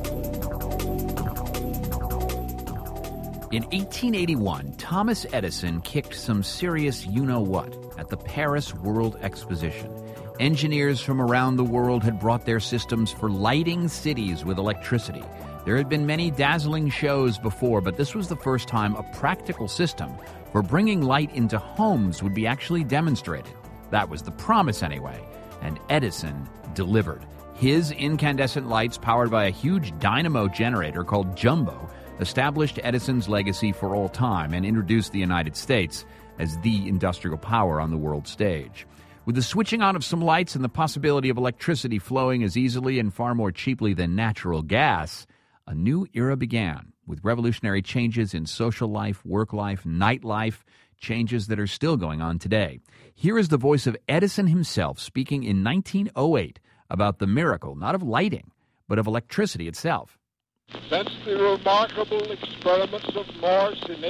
In 1881, Thomas Edison kicked some serious you-know-what at the Paris World Exposition. Engineers from around the world had brought their systems for lighting cities with electricity. There had been many dazzling shows before, but this was the first time a practical system for bringing light into homes would be actually demonstrated. That was the promise anyway, and Edison delivered. His incandescent lights, powered by a huge dynamo generator called Jumbo, established Edison's legacy for all time and introduced the United States as the industrial power on the world stage. With the switching on of some lights and the possibility of electricity flowing as easily and far more cheaply than natural gas, a new era began, with revolutionary changes in social life, work life, nightlife, changes that are still going on today. Here is the voice of Edison himself speaking in 1908 about the miracle, not of lighting, but of electricity itself. Since the remarkable experiments of Morse in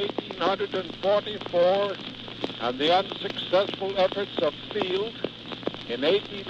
1844 and the unsuccessful efforts of Field in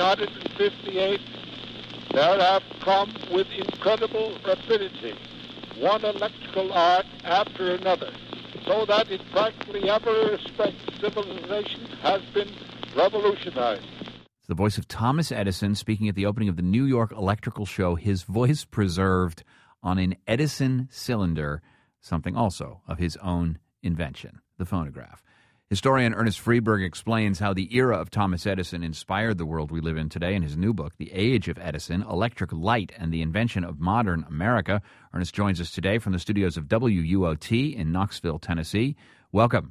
1858, there have come with incredible rapidity one electrical art after another, so that in practically every respect civilization has been revolutionized. It's the voice of Thomas Edison speaking at the opening of the New York Electrical Show, his voice preserved on an Edison cylinder, something also of his own invention, the phonograph. Historian Ernest Freeberg explains how the era of Thomas Edison inspired the world we live in today in his new book, The Age of Edison, Electric Light and the Invention of Modern America. Ernest joins us today from the studios of WUOT in Knoxville, Tennessee. Welcome.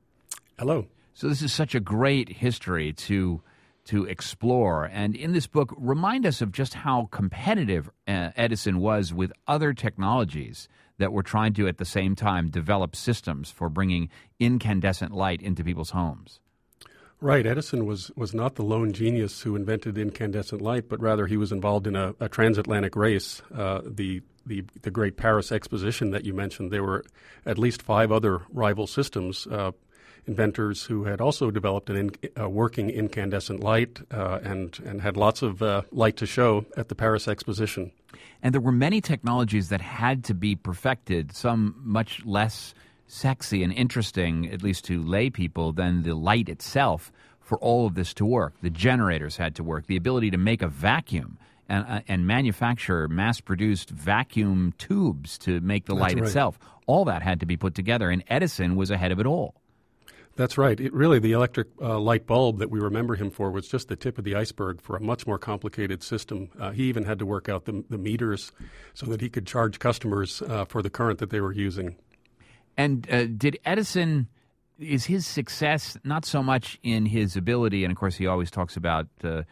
Hello. So this is such a great history to explore. And in this book, remind us of just how competitive Edison was with other technologies that were trying to, at the same time, develop systems for bringing incandescent light into people's homes. Right. Edison was not the lone genius who invented incandescent light, but rather he was involved in a transatlantic race, the great Paris Exposition that you mentioned. There were at least 5 other rival systems, inventors who had also developed a working incandescent light and had lots of light to show at the Paris Exposition. And there were many technologies that had to be perfected, some much less sexy and interesting, at least to lay people, than the light itself for all of this to work. The generators had to work, the ability to make a vacuum and manufacture mass-produced vacuum tubes to make the light itself. All that had to be put together, and Edison was ahead of it all. That's right. The electric light bulb that we remember him for was just the tip of the iceberg for a much more complicated system. He even had to work out the meters so that he could charge customers for the current that they were using. And did Edison, is his success not so much in his ability, and of course he always talks about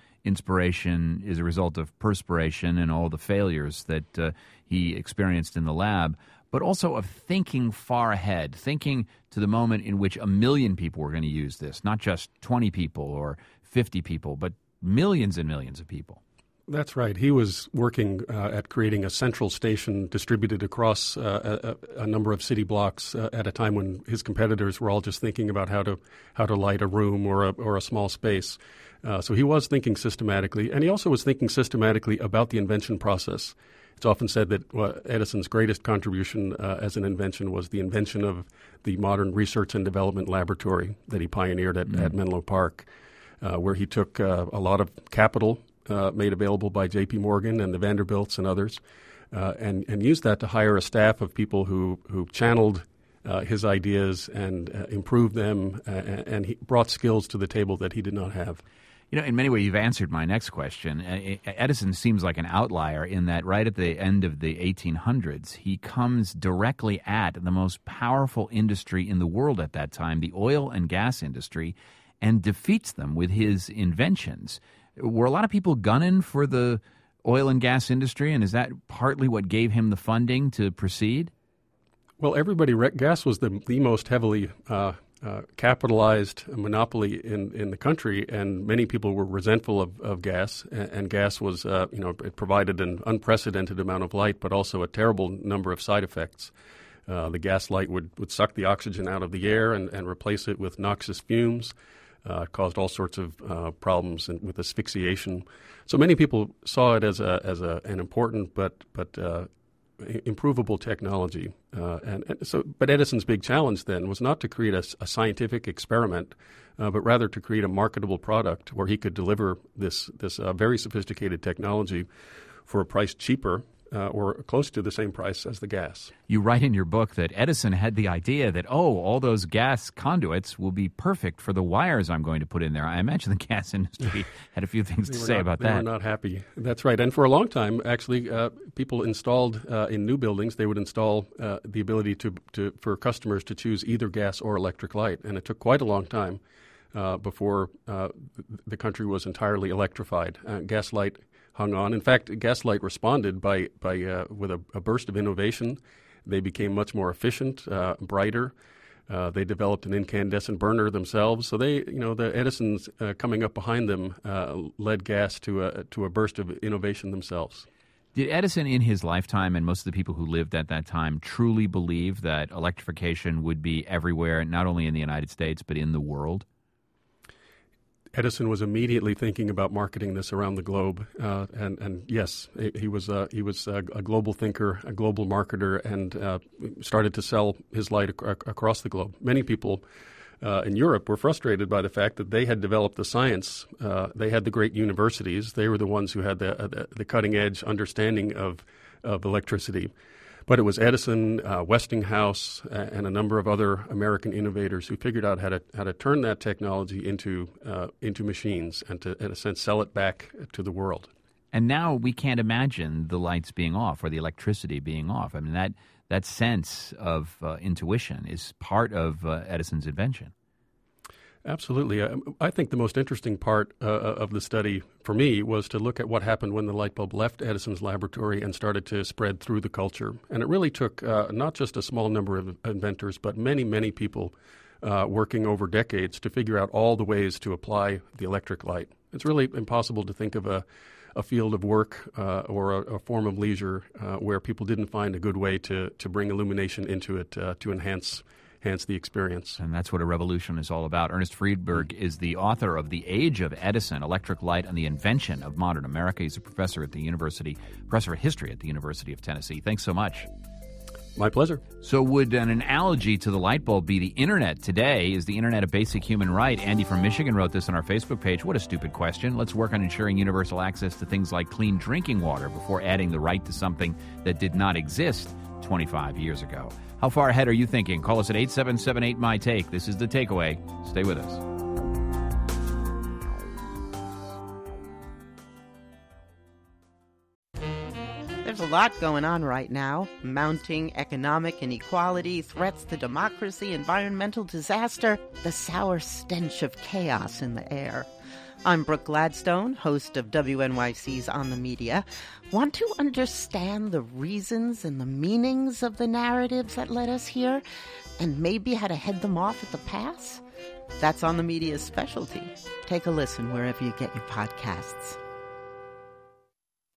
inspiration is a result of perspiration and all the failures that he experienced in the lab, but also of thinking far ahead, thinking to the moment in which 1 million people were going to use this, not just 20 people or 50 people, but millions and millions of people. That's right. He was working at creating a central station distributed across a number of city blocks at a time when his competitors were all just thinking about how to light a room or a small space. So he was thinking systematically, and he also was thinking systematically about the invention process. It's often said that Edison's greatest contribution as an invention was the invention of the modern research and development laboratory that he pioneered at Menlo Park, where he took a lot of capital made available by J.P. Morgan and the Vanderbilts and others, and used that to hire a staff of people who channeled his ideas and improved them, and he brought skills to the table that he did not have. You know, in many ways, you've answered my next question. Edison seems like an outlier in that right at the end of the 1800s, he comes directly at the most powerful industry in the world at that time, the oil and gas industry, and defeats them with his inventions. Were a lot of people gunning for the oil and gas industry, and is that partly what gave him the funding to proceed? Well, gas was the most heavily capitalized monopoly in the country, and many people were resentful of gas. And gas was, it provided an unprecedented amount of light, but also a terrible number of side effects. The gas light would suck the oxygen out of the air and replace it with noxious fumes. It caused all sorts of problems with asphyxiation. So many people saw it as an important but improvable technology. But Edison's big challenge then was not to create a scientific experiment, but rather to create a marketable product where he could deliver this very sophisticated technology for a price cheaper or close to the same price as the gas. You write in your book that Edison had the idea that, all those gas conduits will be perfect for the wires I'm going to put in there. I imagine the gas industry had a few things to say about that. They were not happy. That's right. And for a long time, actually, people installed in new buildings, they would install the ability for customers to choose either gas or electric light. And it took quite a long time before the country was entirely electrified. Gas light hung on. In fact, Gaslight responded with a burst of innovation. They became much more efficient, brighter. They developed an incandescent burner themselves. So the Edisons coming up behind them led gas to a burst of innovation themselves. Did Edison in his lifetime and most of the people who lived at that time truly believe that electrification would be everywhere, not only in the United States, but in the world? Edison was immediately thinking about marketing this around the globe, and yes, he was a global thinker, a global marketer, and started to sell his light across the globe. Many people in Europe were frustrated by the fact that they had developed the science. They had the great universities. They were the ones who had the cutting edge understanding of electricity. But it was Edison, Westinghouse, and a number of other American innovators who figured out how to turn that technology into machines and to, in a sense, sell it back to the world. And now we can't imagine the lights being off or the electricity being off. I mean, that sense of intuition is part of Edison's invention. Absolutely. I think the most interesting part of the study for me was to look at what happened when the light bulb left Edison's laboratory and started to spread through the culture. And it really took not just a small number of inventors, but many, many people working over decades to figure out all the ways to apply the electric light. It's really impossible to think of a field of work or a form of leisure where people didn't find a good way to bring illumination into it to enhance the experience. And that's what a revolution is all about. Ernest Friedberg is the author of The Age of Edison, Electric Light and the Invention of Modern America. He's a professor of history at the University of Tennessee. Thanks so much. My pleasure. So would an analogy to the light bulb be the Internet today? Is the Internet a basic human right? Andy from Michigan wrote this on our Facebook page. What a stupid question. Let's work on ensuring universal access to things like clean drinking water before adding the right to something that did not exist 25 years ago. How far ahead are you thinking? Call us at 877-8-MY-TAKE. This is The Takeaway. Stay with us. There's a lot going on right now. Mounting economic inequality, threats to democracy, environmental disaster, the sour stench of chaos in the air. I'm Brooke Gladstone, host of WNYC's On the Media. Want to understand the reasons and the meanings of the narratives that led us here, and maybe how to head them off at the pass? That's On the Media's specialty. Take a listen wherever you get your podcasts.